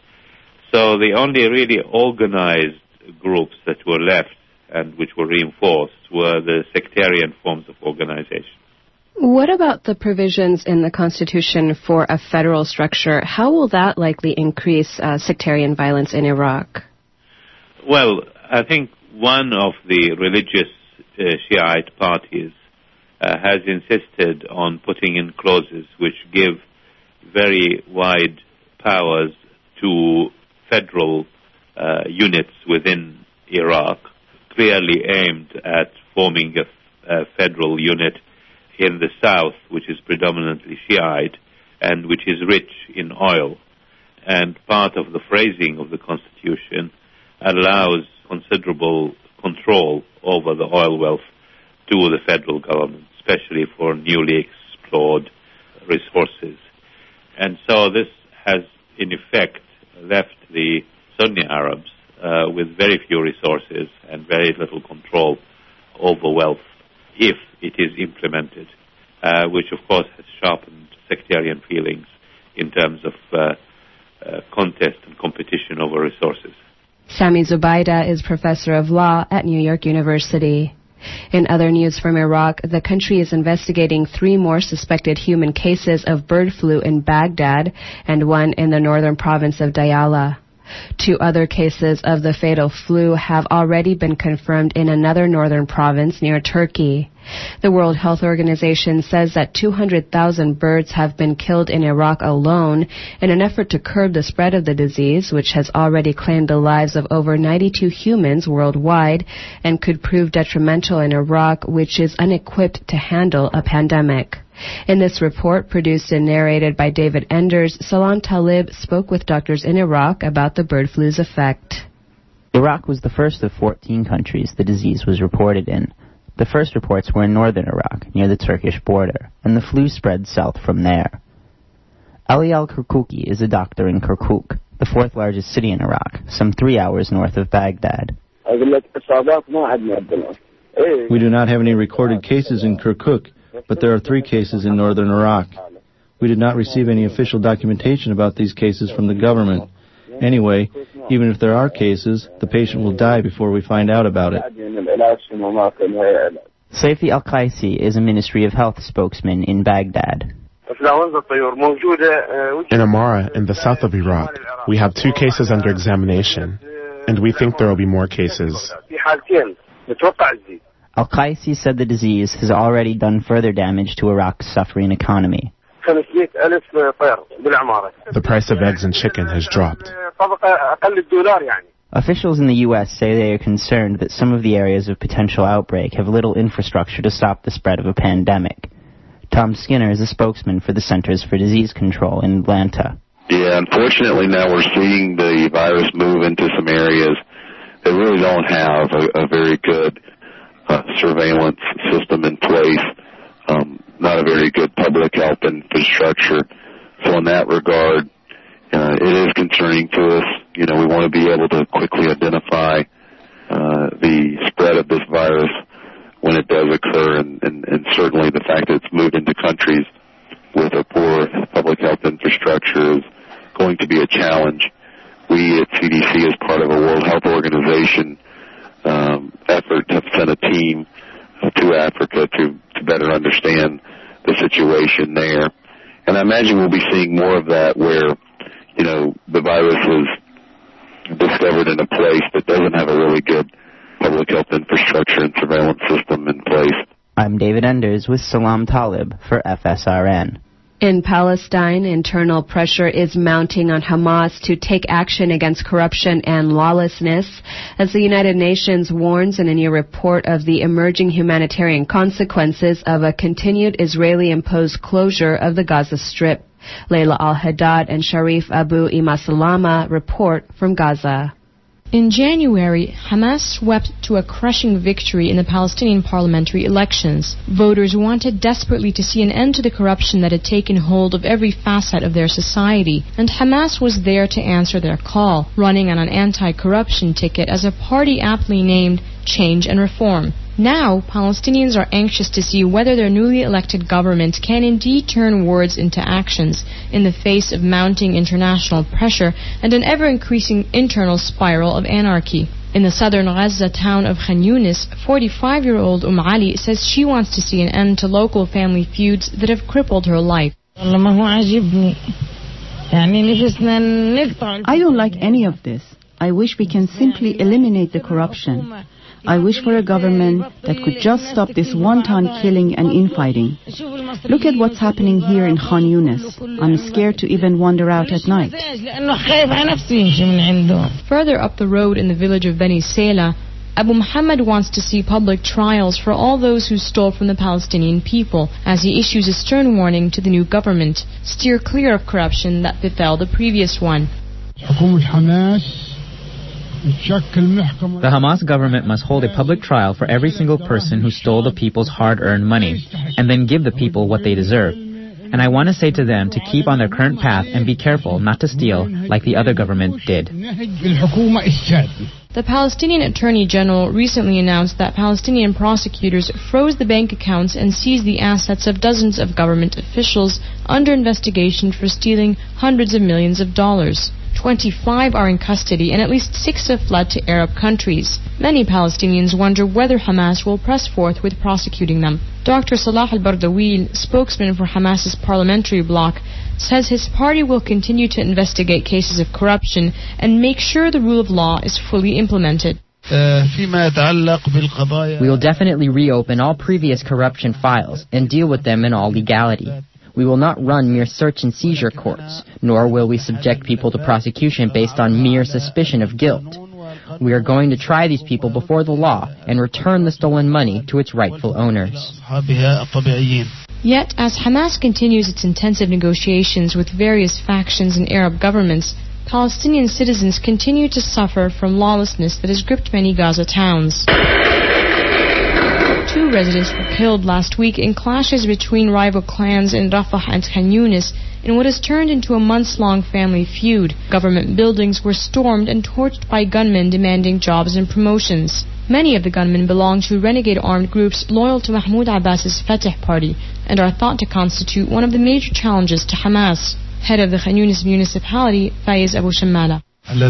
So the only really organized groups that were left and which were reinforced were the sectarian forms of organization. What about the provisions in the Constitution for a federal structure? How will that likely increase uh, sectarian violence in Iraq? Well, I think one of the religious uh, Shiite parties uh, has insisted on putting in clauses which give very wide powers to federal uh, units within Iraq, clearly aimed at forming a, a federal unit in the south, which is predominantly Shiite and which is rich in oil. And part of the phrasing of the Constitution allows considerable control over the oil wealth to the federal government, especially for newly explored resources. And so this has, in effect, left the Sunni Arabs uh, with very few resources and very little control over wealth, if it is implemented, uh, which of course has sharpened sectarian feelings in terms of uh, uh, contest and competition over resources. Sami Zubaida is professor of law at New York University. In other news from Iraq, the country is investigating three more suspected human cases of bird flu in Baghdad and one in the northern province of Diyala. Two other cases of the fatal flu have already been confirmed in another northern province near Turkey. The World Health Organization says that two hundred thousand birds have been killed in Iraq alone in an effort to curb the spread of the disease, which has already claimed the lives of over ninety-two humans worldwide and could prove detrimental in Iraq, which is unequipped to handle a pandemic. In this report, produced and narrated by David Enders, Salam Talib spoke with doctors in Iraq about the bird flu's effect. Iraq was the first of fourteen countries the disease was reported in. The first reports were in northern Iraq, near the Turkish border, and the flu spread south from there. Ali al-Kirkuki is a doctor in Kirkuk, the fourth largest city in Iraq, some three hours north of Baghdad. We do not have any recorded cases in Kirkuk, but there are three cases in northern Iraq. We did not receive any official documentation about these cases from the government. Anyway, even if there are cases, the patient will die before we find out about it. Saifi Al-Qaisi is a Ministry of Health spokesman in Baghdad. In Amara, in the south of Iraq, we have two cases under examination, and we think there will be more cases. Al-Qaisi said the disease has already done further damage to Iraq's suffering economy. The price of eggs and chicken has dropped. Officials in the U S say they are concerned that some of the areas of potential outbreak have little infrastructure to stop the spread of a pandemic. Tom Skinner is a spokesman for the Centers for Disease Control in Atlanta. Yeah, unfortunately now we're seeing the virus move into some areas that really don't have a, a very good uh, surveillance system in place. Um, not a very good public health infrastructure. So in that regard, uh, it is concerning to us. You know, we want to be able to quickly identify uh, the spread of this virus when it does occur, and, and, and certainly the fact that it's moved into countries with a poor public health infrastructure is going to be a challenge. We at C D C, as part of a World Health Organization um, effort, have sent a team to Africa to, to better understand the situation there. And I imagine we'll be seeing more of that where, you know, the virus is discovered in a place that doesn't have a really good public health infrastructure and surveillance system in place. I'm David Enders with Salam Talib for F S R N. In Palestine, internal pressure is mounting on Hamas to take action against corruption and lawlessness, as the United Nations warns in a new report of the emerging humanitarian consequences of a continued Israeli-imposed closure of the Gaza Strip. Layla Al-Haddad and Sharif Abu Imasalama report from Gaza. In January, Hamas swept to a crushing victory in the Palestinian parliamentary elections. Voters wanted desperately to see an end to the corruption that had taken hold of every facet of their society, and Hamas was there to answer their call, running on an anti-corruption ticket as a party aptly named Change and Reform. Now, Palestinians are anxious to see whether their newly elected government can indeed turn words into actions in the face of mounting international pressure and an ever-increasing internal spiral of anarchy. In the southern Gaza town of Khan Yunis, forty-five-year-old Umm Ali says she wants to see an end to local family feuds that have crippled her life. I don't like any of this. I wish we can simply eliminate the corruption. I wish for a government that could just stop this wanton killing and infighting. Look at what's happening here in Khan Yunis. I'm scared to even wander out at night. Further up the road in the village of Beni Sela, Abu Muhammad wants to see public trials for all those who stole from the Palestinian people, as he issues a stern warning to the new government: steer clear of corruption that befell the previous one. The Hamas government must hold a public trial for every single person who stole the people's hard-earned money, and then give the people what they deserve. And I want to say to them to keep on their current path and be careful not to steal like the other government did. The Palestinian Attorney General recently announced that Palestinian prosecutors froze the bank accounts and seized the assets of dozens of government officials under investigation for stealing hundreds of millions of dollars. twenty-five are in custody and at least six have fled to Arab countries. Many Palestinians wonder whether Hamas will press forth with prosecuting them. Doctor Salah al-Bardawil, spokesman for Hamas's parliamentary bloc, says his party will continue to investigate cases of corruption and make sure the rule of law is fully implemented. We will definitely reopen all previous corruption files and deal with them in all legality. We will not run mere search and seizure courts, nor will we subject people to prosecution based on mere suspicion of guilt. We are going to try these people before the law and return the stolen money to its rightful owners. Yet, as Hamas continues its intensive negotiations with various factions and Arab governments, Palestinian citizens continue to suffer from lawlessness that has gripped many Gaza towns. Two residents were killed last week in clashes between rival clans in Rafah and Khan Yunis in what has turned into a months-long family feud. Government buildings were stormed and torched by gunmen demanding jobs and promotions. Many of the gunmen belong to renegade armed groups loyal to Mahmoud Abbas's Fatah party and are thought to constitute one of the major challenges to Hamas. Head of the Khan Yunis municipality, Faiz Abu Shammala.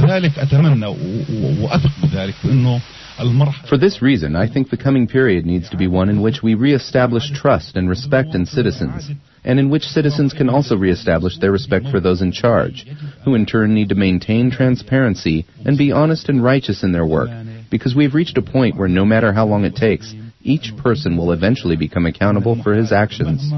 For this reason, I think the coming period needs to be one in which we re-establish trust and respect in citizens, and in which citizens can also re-establish their respect for those in charge, who in turn need to maintain transparency and be honest and righteous in their work, because we've reached a point where no matter how long it takes, each person will eventually become accountable for his actions.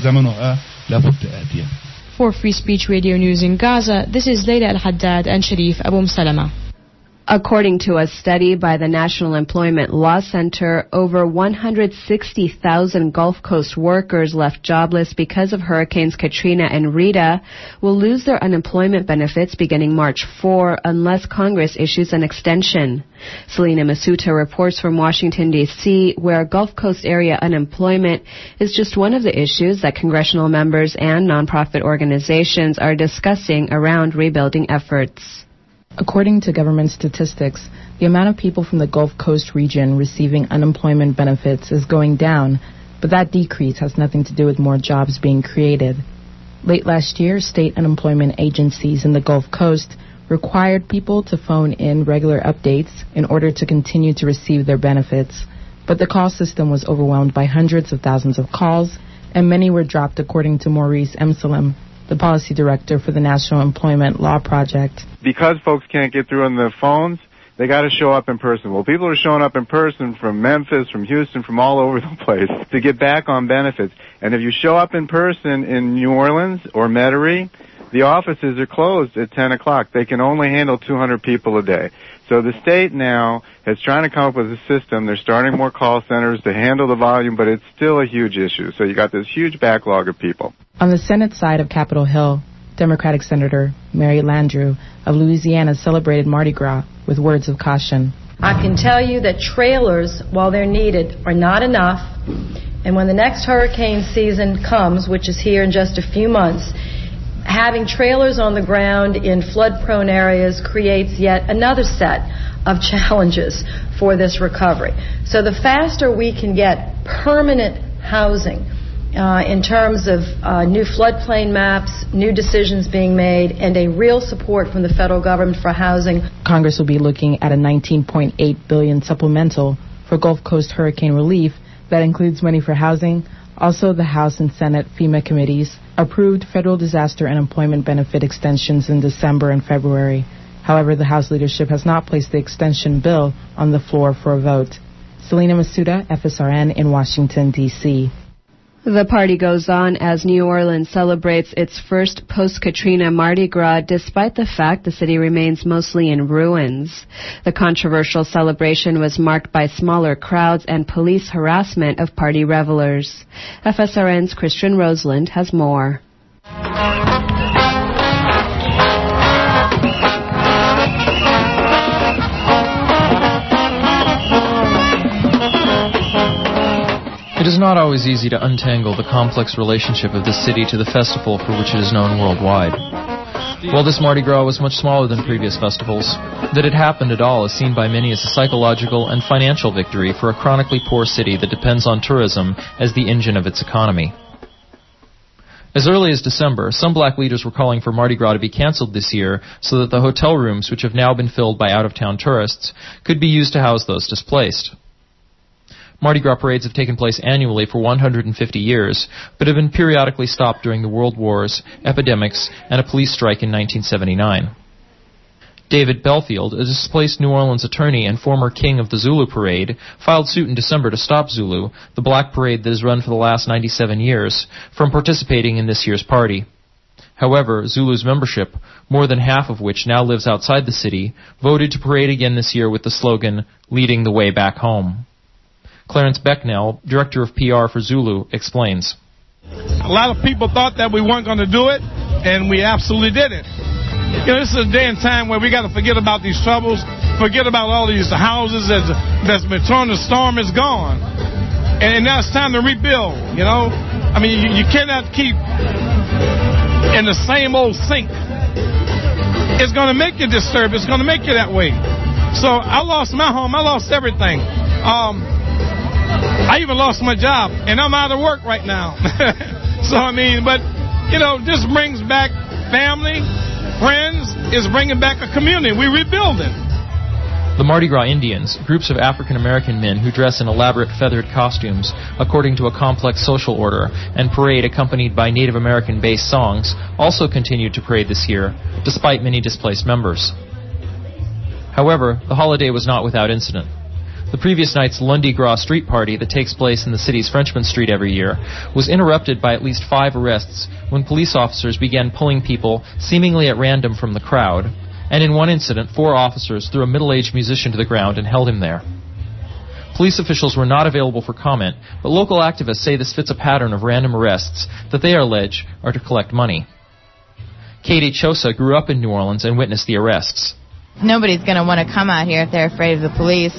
For Free Speech Radio News in Gaza, this is Layla Al-Haddad and Sharif Abu Salama. According to a study by the National Employment Law Center, over one hundred sixty thousand Gulf Coast workers left jobless because of Hurricanes Katrina and Rita will lose their unemployment benefits beginning March fourth unless Congress issues an extension. Selena Masuta reports from Washington, D C, where Gulf Coast area unemployment is just one of the issues that congressional members and nonprofit organizations are discussing around rebuilding efforts. According to government statistics, the amount of people from the Gulf Coast region receiving unemployment benefits is going down, but that decrease has nothing to do with more jobs being created. Late last year, state unemployment agencies in the Gulf Coast required people to phone in regular updates in order to continue to receive their benefits, but the call system was overwhelmed by hundreds of thousands of calls, and many were dropped, according to Maurice Emsalem, the policy director for the National Employment Law Project. Because folks can't get through on their phones, they got to show up in person. Well, people are showing up in person from Memphis, from Houston, from all over the place to get back on benefits. And if you show up in person in New Orleans or Metairie, the offices are closed at ten o'clock. They can only handle two hundred people a day. So the state now is trying to come up with a system. They're starting more call centers to handle the volume, but it's still a huge issue. So you got this huge backlog of people. On the Senate side of Capitol Hill, Democratic Senator Mary Landrieu of Louisiana celebrated Mardi Gras with words of caution. I can tell you that trailers, while they're needed, are not enough. And when the next hurricane season comes, which is here in just a few months, having trailers on the ground in flood-prone areas creates yet another set of challenges for this recovery. So the faster we can get permanent housing uh, in terms of uh, new floodplain maps, new decisions being made, and a real support from the federal government for housing. Congress will be looking at a nineteen point eight billion dollars supplemental for Gulf Coast hurricane relief that includes money for housing. Also, the House and Senate FEMA committees approved federal disaster and employment benefit extensions in December and February. However, the House leadership has not placed the extension bill on the floor for a vote. Selena Masuda, F S R N in Washington, D C The party goes on as New Orleans celebrates its first post-Katrina Mardi Gras, despite the fact the city remains mostly in ruins. The controversial celebration was marked by smaller crowds and police harassment of party revelers. F S R N's Christian Roseland has more. It is not always easy to untangle the complex relationship of this city to the festival for which it is known worldwide. While this Mardi Gras was much smaller than previous festivals, that it happened at all is seen by many as a psychological and financial victory for a chronically poor city that depends on tourism as the engine of its economy. As early as December, some black leaders were calling for Mardi Gras to be canceled this year so that the hotel rooms, which have now been filled by out-of-town tourists, could be used to house those displaced. Mardi Gras parades have taken place annually for one hundred fifty years, but have been periodically stopped during the World Wars, epidemics, and a police strike in nineteen seventy-nine. David Belfield, a displaced New Orleans attorney and former king of the Zulu Parade, filed suit in December to stop Zulu, the black parade that has run for the last ninety-seven years, from participating in this year's party. However, Zulu's membership, more than half of which now lives outside the city, voted to parade again this year with the slogan, "Leading the Way Back Home." Clarence Becknell, Director of P R for Zulu, explains. A lot of people thought that we weren't going to do it, and we absolutely did it. You know, this is a day and time where we got to forget about these troubles, forget about all these houses that's, that's been torn, the storm is gone. And, and now it's time to rebuild, you know. I mean, you, you cannot keep in the same old sink. It's going to make you disturbed. It's going to make you that way. So I lost my home. I lost everything. Um... I even lost my job, and I'm out of work right now. So, I mean, but, you know, this brings back family, friends, it's bringing back a community. We're rebuilding. The Mardi Gras Indians, groups of African-American men who dress in elaborate feathered costumes according to a complex social order and parade accompanied by Native American-based songs, also continued to parade this year, despite many displaced members. However, the holiday was not without incident. The previous night's Lundi Gras street party that takes place in the city's Frenchman Street every year was interrupted by at least five arrests when police officers began pulling people seemingly at random from the crowd, and in one incident, four officers threw a middle-aged musician to the ground and held him there. Police officials were not available for comment, but local activists say this fits a pattern of random arrests that they allege are to collect money. Katie Chosa grew up in New Orleans and witnessed the arrests. Nobody's going to want to come out here if they're afraid of the police.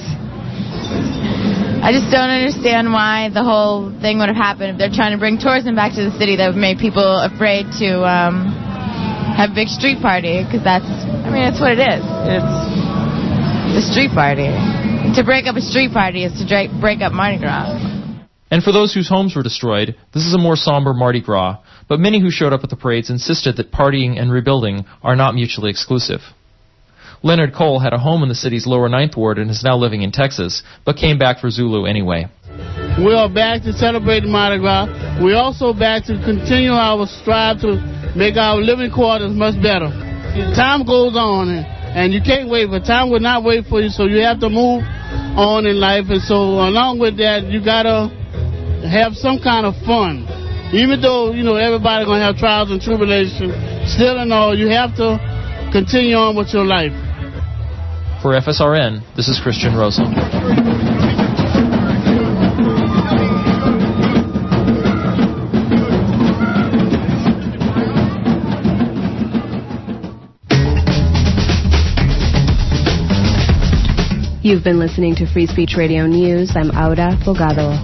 I just don't understand why the whole thing would have happened. If they're trying to bring tourism back to the city, that would make people afraid to um, have a big street party, because that's, I mean, that's what it is. It's the street party. To break up a street party is to dra- break up Mardi Gras. And for those whose homes were destroyed, this is a more somber Mardi Gras, but many who showed up at the parades insisted that partying and rebuilding are not mutually exclusive. Leonard Cole had a home in the city's lower Ninth Ward and is now living in Texas, but came back for Zulu anyway. We are back to celebrate Mardi Gras. We're also back to continue our strive to make our living quarters much better. Time goes on, and, and you can't wait, but time will not wait for you, so you have to move on in life. And so along with that, you got to have some kind of fun. Even though, you know, everybody's going to have trials and tribulations, still and all, you have to continue on with your life. For F S R N, this is Christian Roseland. You've been listening to Free Speech Radio News. I'm Aura Bogado.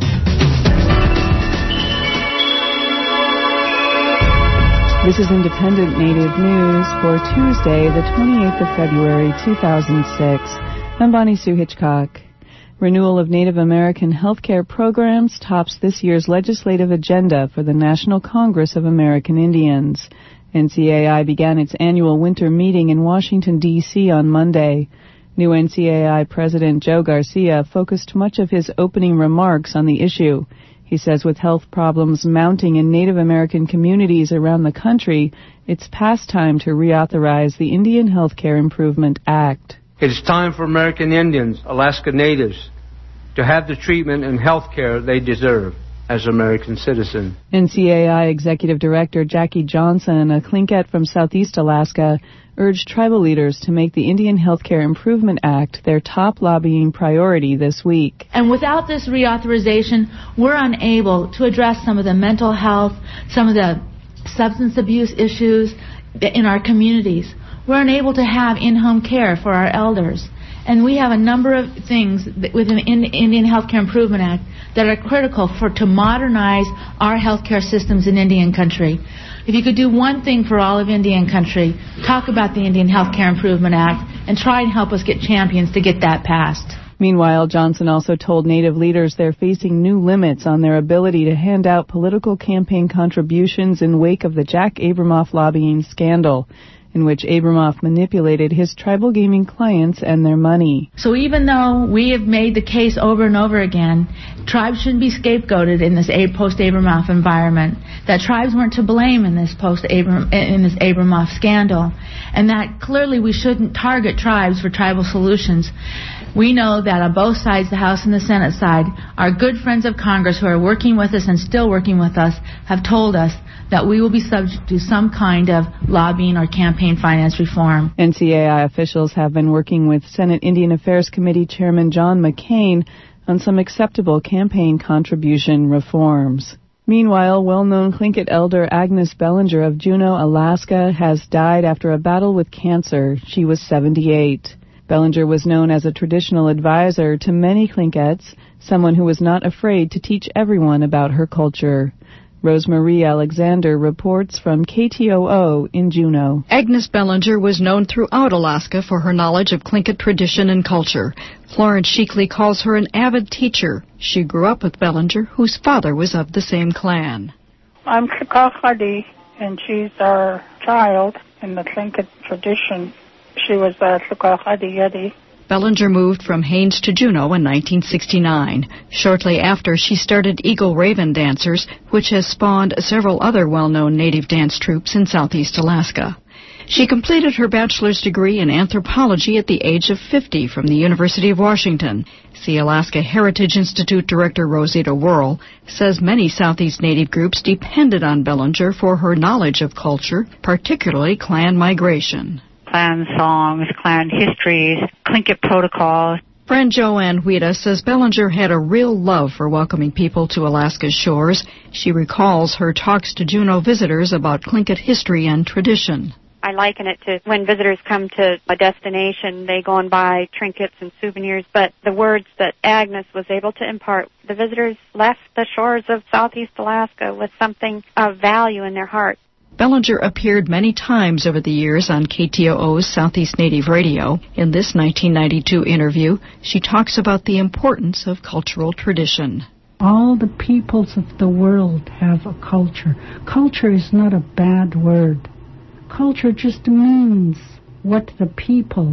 This is Independent Native News for Tuesday, the twenty-eighth of February, two thousand six. I'm Bonnie Sue Hitchcock. Renewal of Native American health care programs tops this year's legislative agenda for the National Congress of American Indians. N C A I began its annual winter meeting in Washington, D C on Monday. New N C A I President Joe Garcia focused much of his opening remarks on the issue. He says with health problems mounting in Native American communities around the country, it's past time to reauthorize the Indian Health Care Improvement Act. It's time for American Indians, Alaska Natives, to have the treatment and health care they deserve as American citizens. N C A I Executive Director Jackie Johnson, a Tlingit from Southeast Alaska, urged tribal leaders to make the Indian Health Care Improvement Act their top lobbying priority this week. And without this reauthorization, we're unable to address some of the mental health, some of the substance abuse issues in our communities. We're unable to have in-home care for our elders. And we have a number of things within the Indian Health Care Improvement Act that are critical for to modernize our healthcare systems in Indian country. If you could do one thing for all of Indian country, talk about the Indian Health Care Improvement Act and try and help us get champions to get that passed. Meanwhile, Johnson also told Native leaders they're facing new limits on their ability to hand out political campaign contributions in wake of the Jack Abramoff lobbying scandal, in which Abramoff manipulated his tribal gaming clients and their money. So even though we have made the case over and over again, tribes shouldn't be scapegoated in this post-Abramoff environment, that tribes weren't to blame in this post-Abram in this Abramoff scandal, and that clearly we shouldn't target tribes for tribal solutions. We know that on both sides, the House and the Senate side, our good friends of Congress who are working with us and still working with us have told us that we will be subject to some kind of lobbying or campaign finance reform. N C A I officials have been working with Senate Indian Affairs Committee Chairman John McCain on some acceptable campaign contribution reforms. Meanwhile, well-known Tlingit elder Agnes Bellinger of Juneau, Alaska, has died after a battle with cancer. She was seventy-eight. Bellinger was known as a traditional advisor to many Tlingits, someone who was not afraid to teach everyone about her culture. Rosemarie Alexander reports from K T O O in Juneau. Agnes Bellinger was known throughout Alaska for her knowledge of Tlingit tradition and culture. Florence Sheekley calls her an avid teacher. She grew up with Bellinger, whose father was of the same clan. I'm Tla'aqua'qu' and she's our child in the Tlingit tradition. She was a Tla'aqua'qu' Bellinger moved from Haines to Juneau in nineteen sixty-nine. Shortly after, she started Eagle Raven Dancers, which has spawned several other well-known native dance troupes in southeast Alaska. She completed her bachelor's degree in anthropology at the age of fifty from the University of Washington. The Alaska Heritage Institute director Rosita Worrell says many southeast native groups depended on Bellinger for her knowledge of culture, particularly clan migration. Clan songs, clan histories, Tlingit protocols. Friend Joanne Huida says Bellinger had a real love for welcoming people to Alaska's shores. She recalls her talks to Juneau visitors about Tlingit history and tradition. I liken it to when visitors come to a destination, they go and buy trinkets and souvenirs, but the words that Agnes was able to impart, the visitors left the shores of southeast Alaska with something of value in their heart. Bellinger appeared many times over the years on K T O O's Southeast Native Radio. In this nineteen ninety-two interview, she talks about the importance of cultural tradition. All the peoples of the world have a culture. Culture is not a bad word. Culture just means what the people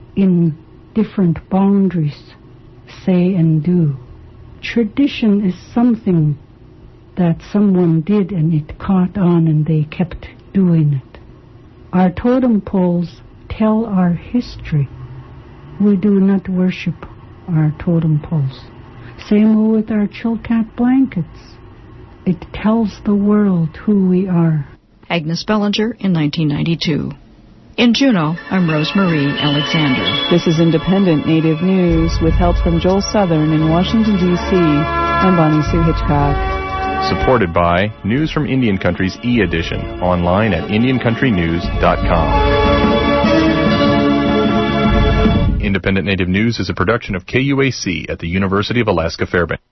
in different boundaries say and do. Tradition is something that someone did and it caught on and they kept doing it. Our totem poles tell our history. We do not worship our totem poles. Same with our Chilkat blankets. It tells the world who we are. Agnes Bellinger in nineteen ninety-two. In Juneau, I'm Rosemarie Alexander. This is Independent Native News with help from Joel Southern in Washington, D C I'm Bonnie Sue Hitchcock. Supported by News from Indian Country's e-edition, online at indian country news dot com. Independent Native News is a production of K U A C at the University of Alaska Fairbanks.